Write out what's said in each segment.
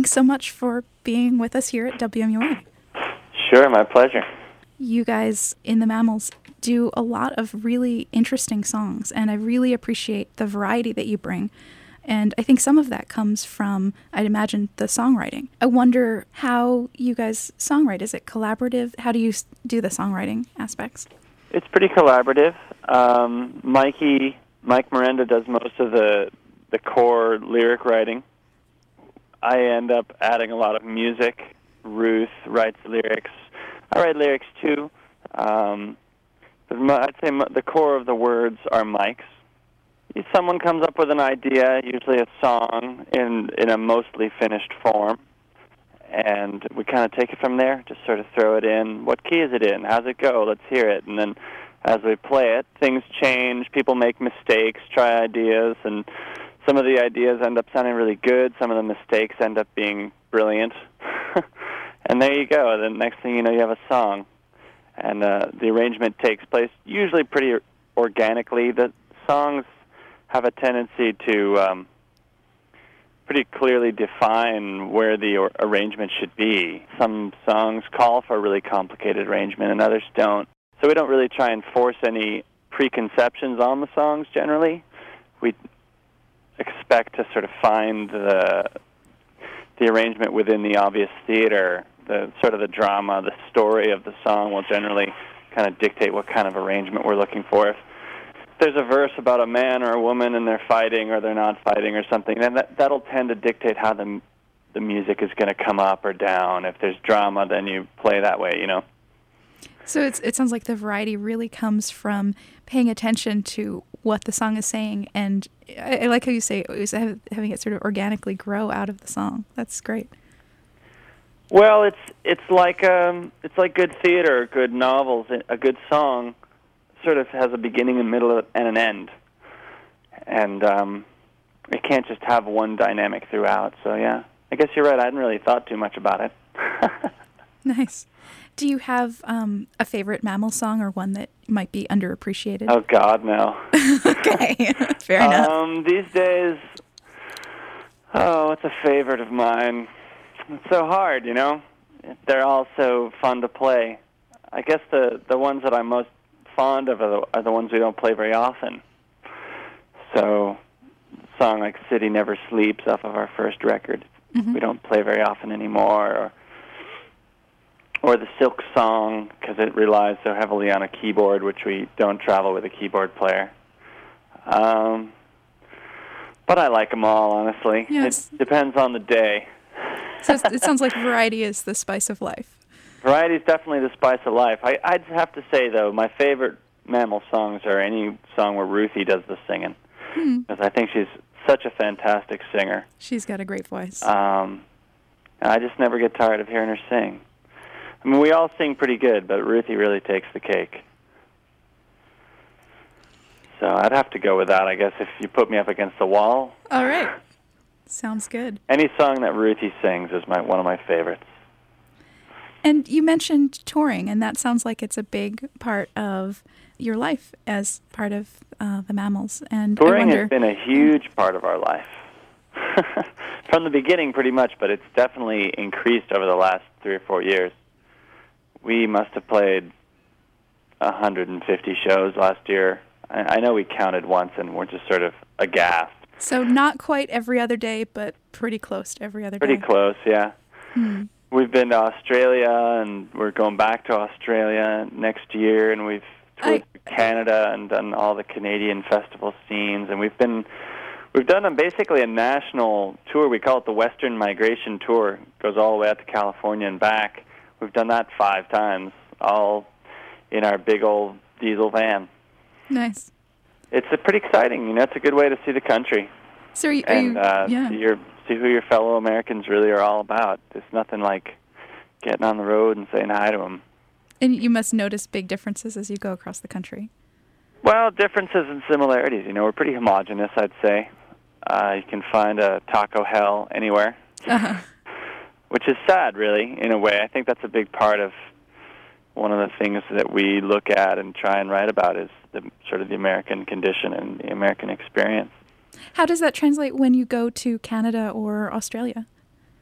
thanks so much for being with us here at WMUA. Sure, my pleasure. You guys in the Mammals do a lot of really interesting songs, and I really appreciate the variety that you bring. And I think some of that comes from, I'd imagine, the songwriting. I wonder how you guys songwrite. Is it collaborative? How do you do the songwriting aspects? It's pretty collaborative. Mike Miranda does most of the core lyric writing. I end up adding a lot of music. Ruth writes lyrics. I write lyrics too. I'd say the core of the words are Mike's. Someone comes up with an idea, usually a song, in a mostly finished form, and we kind of take it from there, just sort of throw it in. What key is it in? How's it go? Let's hear it. And then as we play it, things change, people make mistakes, try ideas, and some of the ideas end up sounding really good, some of the mistakes end up being brilliant. And there you go. The next thing you know, you have a song. And the arrangement takes place usually pretty organically. The songs have a tendency to pretty clearly define where the arrangement should be. Some songs call for a really complicated arrangement, and others don't. So we don't really try and force any preconceptions on the songs generally. We expect to sort of find the arrangement within the obvious theater. The sort of the drama, the story of the song will generally kind of dictate what kind of arrangement we're looking for. If there's a verse about a man or a woman and they're fighting or they're not fighting or something, then that'll tend to dictate how the music is going to come up or down. If there's drama, then you play that way, you know. So it sounds like the variety really comes from paying attention to what the song is saying, and I like how you say it was having it sort of organically grow out of the song. That's great. Well, it's like good theater, good novels. A good song sort of has a beginning, a middle, and an end, and it can't just have one dynamic throughout. So yeah, I guess you're right. I hadn't really thought too much about it. Nice. Do you have a favorite Mammal song or one that might be underappreciated? Oh God, no. Okay, fair enough. These days, what's a favorite of mine? It's so hard, you know. They're all so fun to play. I guess the ones that I'm most fond of are the ones we don't play very often. So, a song like "City Never Sleeps" off of our first record, we don't play very often anymore. Or the Silk song, because it relies so heavily on a keyboard, which we don't travel with a keyboard player. But I like them all, honestly. Yes. It depends on the day. So it sounds like variety is the spice of life. Variety is definitely the spice of life. I'd have to say, though, my favorite Mammal songs are any song where Ruthie does the singing, because I think she's such a fantastic singer. She's got a great voice. I just never get tired of hearing her sing. I mean, we all sing pretty good, but Ruthie really takes the cake. So I'd have to go with that, I guess, if you put me up against the wall. All right. Sounds good. Any song that Ruthie sings is one of my favorites. And you mentioned touring, and that sounds like it's a big part of your life as part of the Mammals. And touring has been a huge part of our life. From the beginning, pretty much, but it's definitely increased over the last 3 or 4 years. We must have played 150 shows last year. I know we counted once, and we're just sort of aghast. So not quite every other day, but pretty close to every other day. Pretty close, yeah. We've been to Australia, and we're going back to Australia next year, and we've toured Canada and done all the Canadian festival scenes, and we've done basically a national tour. We call it the Western Migration Tour. It goes all the way out to California and back. We've done that 5 times, all in our big old diesel van. Nice. It's pretty exciting. You know, it's a good way to see the country. So see who your fellow Americans really are all about. There's nothing like getting on the road and saying hi to them. And you must notice big differences as you go across the country. Well, differences and similarities. You know, we're pretty homogenous, I'd say. You can find a taco hell anywhere, which is sad, really, in a way. I think that's a big part of one of the things that we look at and try and write about is the sort of the American condition and the American experience. How does that translate when you go to Canada or Australia? It's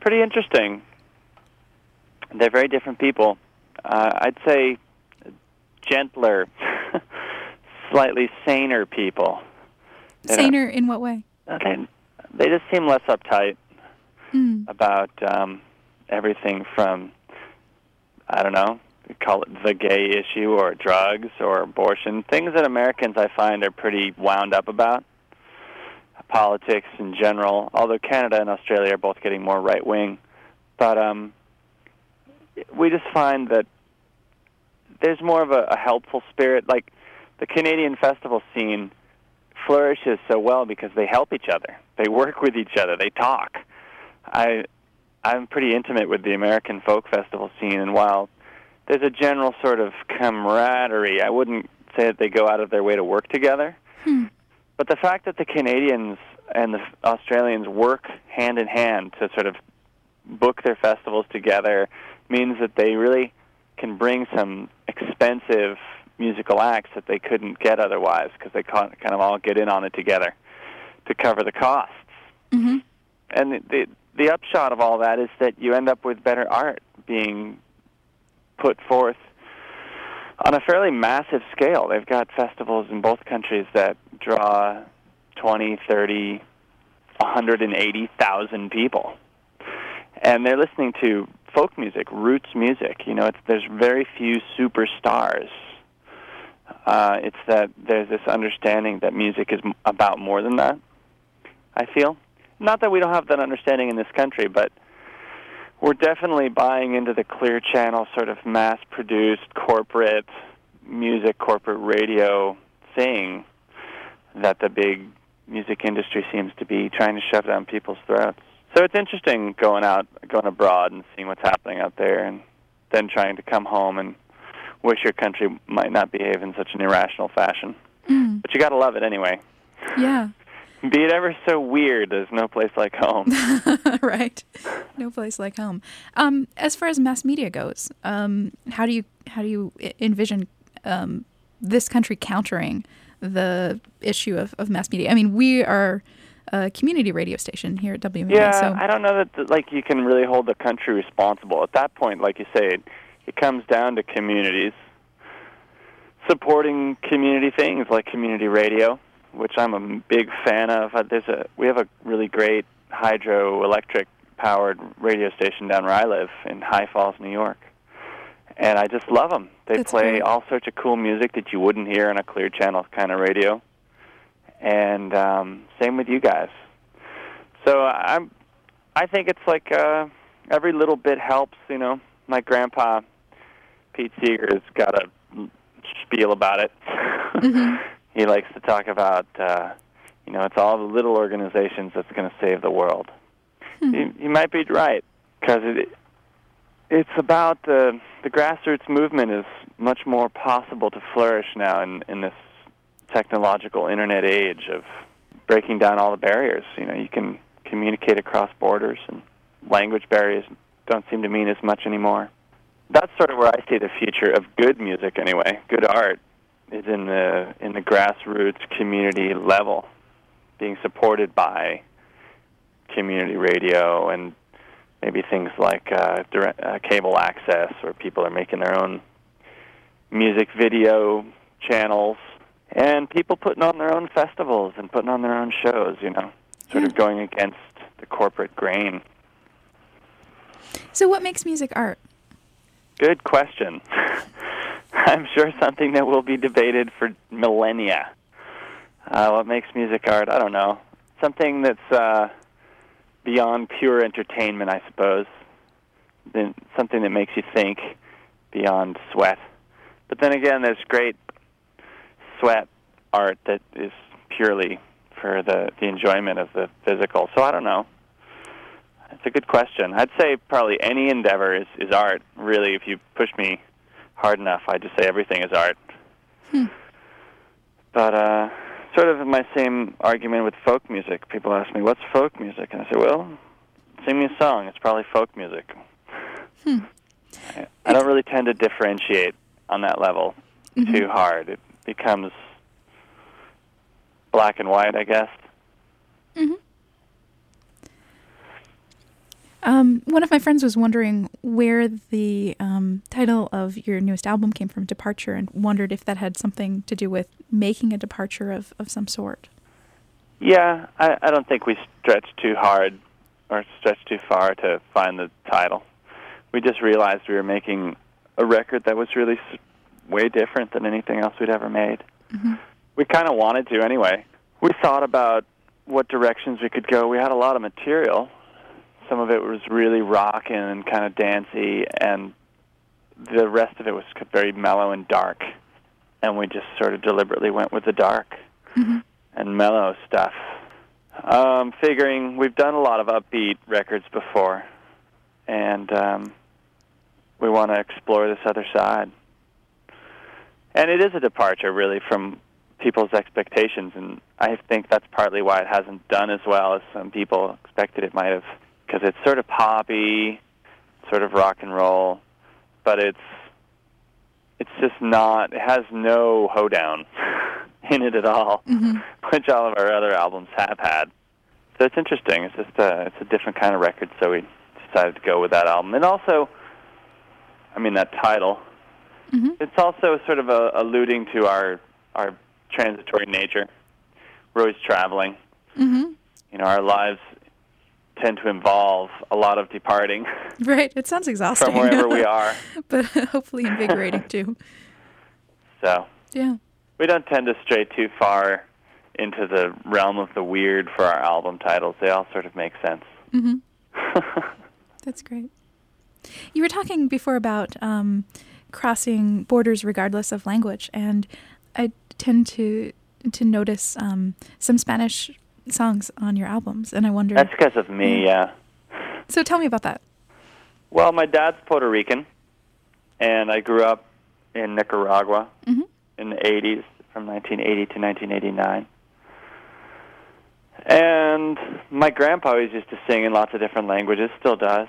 pretty interesting. They're very different people. I'd say gentler, slightly saner people. Saner in what way? They just seem less uptight about everything from, I don't know, we call it the gay issue or drugs or abortion, things that Americans I find are pretty wound up about. Politics in general, although Canada and Australia are both getting more right-wing. But we just find that there's more of a helpful spirit. Like the Canadian festival scene flourishes so well because they help each other. They work with each other. They talk. I'm pretty intimate with the American folk festival scene, and while there's a general sort of camaraderie, I wouldn't say that they go out of their way to work together. But the fact that the Canadians and the Australians work hand in hand to sort of book their festivals together means that they really can bring some expensive musical acts that they couldn't get otherwise because they kind of all get in on it together to cover the costs. Mm-hmm. And the upshot of all that is that you end up with better art being put forth on a fairly massive scale. They've got festivals in both countries that draw 20, 30, 180,000 people. And they're listening to folk music, roots music. You know, there's very few superstars. It's that there's this understanding that music is about more than that, I feel. Not that we don't have that understanding in this country, but we're definitely buying into the Clear Channel sort of mass-produced corporate music, corporate radio thing that the big music industry seems to be trying to shove down people's throats. So it's interesting going abroad and seeing what's happening out there, and then trying to come home and wish your country might not behave in such an irrational fashion. But you got to love it anyway. Yeah. Be it ever so weird, there's no place like home. Right. No place like home. As far as mass media goes, how do you envision this country countering the issue of mass media? I mean, we are a community radio station here at WMA. Yeah, so I don't know that you can really hold the country responsible. At that point, like you say, it comes down to communities supporting community things like community radio, which I'm a big fan of. We have a really great hydroelectric powered radio station down where I live in High Falls, New York. And I just love them. They play all sorts of cool music that you wouldn't hear on a Clear Channel kind of radio. And same with you guys. So I think it's like every little bit helps, you know. My grandpa, Pete Seeger's got a spiel about it. Mm-hmm. He likes to talk about, it's all the little organizations that's going to save the world. He might be right, because it's about the grassroots movement is much more possible to flourish now in this technological internet age of breaking down all the barriers. You know, you can communicate across borders, and language barriers don't seem to mean as much anymore. That's sort of where I see the future of good music anyway, good art, is in the grassroots community level, being supported by community radio and maybe things like cable access, where people are making their own music video channels, and people putting on their own festivals and putting on their own shows, you know, sort of going against the corporate grain. So what makes music art? Good question. I'm sure something that will be debated for millennia. What makes music art? I don't know. Something that's beyond pure entertainment, I suppose. Then something that makes you think beyond sweat. But then again, there's great sweat art that is purely for the enjoyment of the physical. So I don't know. It's a good question. I'd say probably any endeavor is art. Really, if you push me hard enough, I'd just say everything is art. But sort of my same argument with folk music. People ask me, what's folk music? And I say, well, sing me a song. It's probably folk music. I don't really tend to differentiate on that level too hard. It becomes black and white, I guess. One of my friends was wondering where the title of your newest album came from, Departure, and wondered if that had something to do with making a departure of some sort. Yeah, I don't think we stretched too hard or stretched too far to find the title. We just realized we were making a record that was really way different than anything else we'd ever made. Mm-hmm. We kind of wanted to anyway. We thought about what directions we could go. We had a lot of material. Some of it was really rockin' and kind of dancey, and the rest of it was very mellow and dark. And we just sort of deliberately went with the dark and mellow stuff. Figuring we've done a lot of upbeat records before, and we want to explore this other side. And it is a departure, really, from people's expectations, and I think that's partly why it hasn't done as well as some people expected it might have, because it's sort of poppy, sort of rock and roll, but it's just not, it has no hoedown in it at all, which all of our other albums have had. So it's interesting. It's just it's a different kind of record, so we decided to go with that album. And also, I mean, that title, it's also sort of alluding to our transitory nature. We're always traveling. You know, our lives tend to involve a lot of departing. Right. It sounds exhausting. From wherever we are. But hopefully invigorating, too. So. Yeah. We don't tend to stray too far into the realm of the weird for our album titles. They all sort of make sense. That's great. You were talking before about crossing borders regardless of language, and I tend to notice some Spanish songs on your albums, and I wonder... That's because of me, yeah. So tell me about that. Well, my dad's Puerto Rican, and I grew up in Nicaragua in the 80s, from 1980 to 1989. And my grandpa always used to sing in lots of different languages, still does.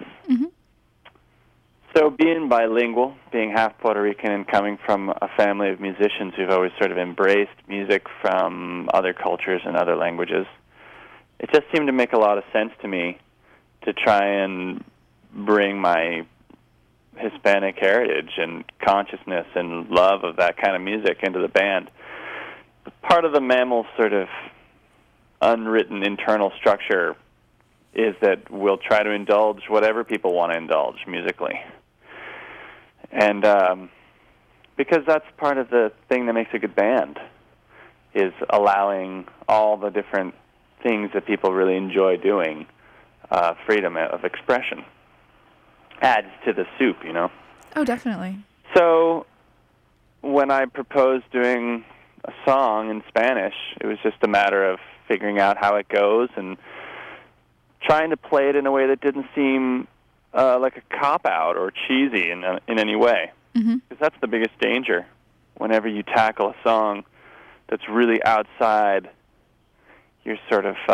So being bilingual, being half Puerto Rican and coming from a family of musicians who've always sort of embraced music from other cultures and other languages, it just seemed to make a lot of sense to me to try and bring my Hispanic heritage and consciousness and love of that kind of music into the band. Part of the Mammals' sort of unwritten internal structure is that we'll try to indulge whatever people want to indulge musically. And because that's part of the thing that makes a good band, is allowing all the different things that people really enjoy doing, freedom of expression. Adds to the soup, you know? Oh, definitely. So when I proposed doing a song in Spanish, it was just a matter of figuring out how it goes and trying to play it in a way that didn't seem like a cop-out or cheesy in any way. Because that's the biggest danger whenever you tackle a song that's really outside your sort of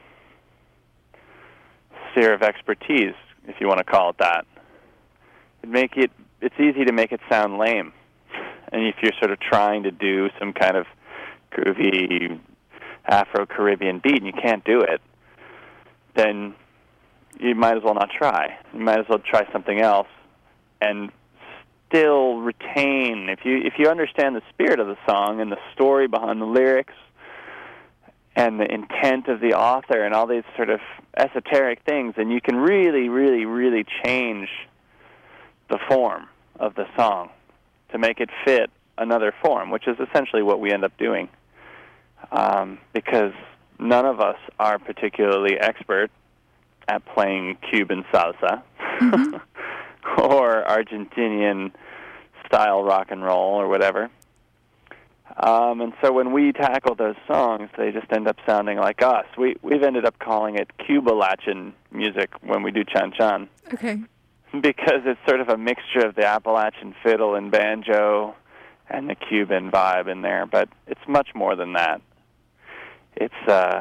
sphere of expertise, if you want to call it that. It's easy to make it sound lame. And if you're sort of trying to do some kind of groovy Afro-Caribbean beat and you can't do it, then you might as well not try. You might as well try something else and still retain, if you understand the spirit of the song and the story behind the lyrics and the intent of the author and all these sort of esoteric things, then you can really, really, really change the form of the song to make it fit another form, which is essentially what we end up doing. Because none of us are particularly expert at playing Cuban salsa or Argentinian-style rock and roll or whatever. And so when we tackle those songs, they just end up sounding like us. We've ended up calling it Cuba-Latin music when we do Chan Chan. Okay. Because it's sort of a mixture of the Appalachian fiddle and banjo and the Cuban vibe in there, but it's much more than that. It's,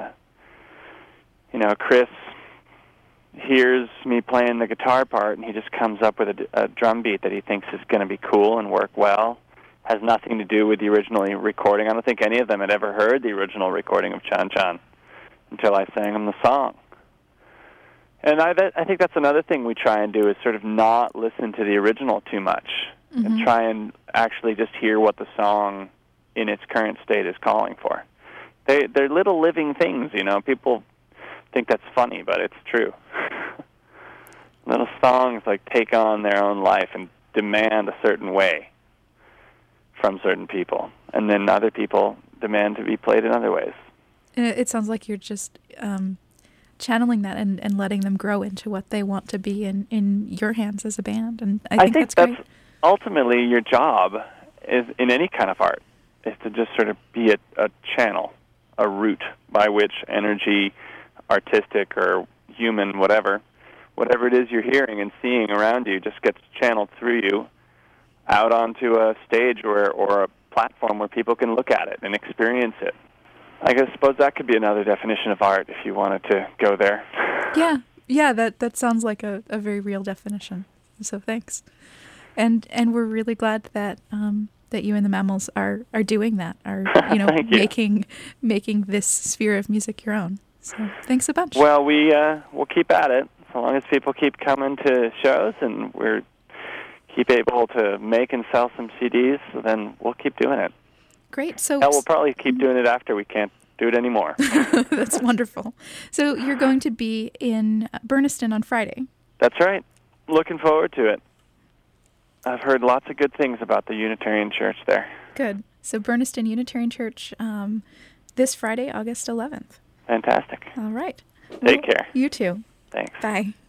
Chris hears me playing the guitar part, and he just comes up with a drum beat that he thinks is going to be cool and work well. Has nothing to do with the original recording. I don't think any of them had ever heard the original recording of Chan Chan until I sang them the song. And I think that's another thing we try and do is sort of not listen to the original too much, and try and actually just hear what the song in its current state is calling for. They're little living things, you know. People think that's funny, but it's true. Little songs like take on their own life and demand a certain way from certain people, and then other people demand to be played in other ways. It sounds like you're just channeling that and letting them grow into what they want to be in your hands as a band, and I think that's great. Ultimately your job is in any kind of art is to just sort of be a channel, a route by which energy, artistic or human, whatever it is you're hearing and seeing around you just gets channeled through you out onto a stage or a platform where people can look at it and experience it. I suppose that could be another definition of art if you wanted to go there. Yeah, that sounds like a very real definition. So thanks. And we're really glad that that you and the Mammals are doing that, are making this sphere of music your own. So thanks a bunch. Well, we'll keep at it so long as people keep coming to shows and we're keep able to make and sell some CDs. Then we'll keep doing it. Great. So we'll probably keep doing it after we can't do it anymore. That's wonderful. So you're going to be in Burniston on Friday. That's right. Looking forward to it. I've heard lots of good things about the Unitarian Church there. Good. So Burniston Unitarian Church this Friday, August 11th. Fantastic. All right. Take care. You too. Thanks. Bye.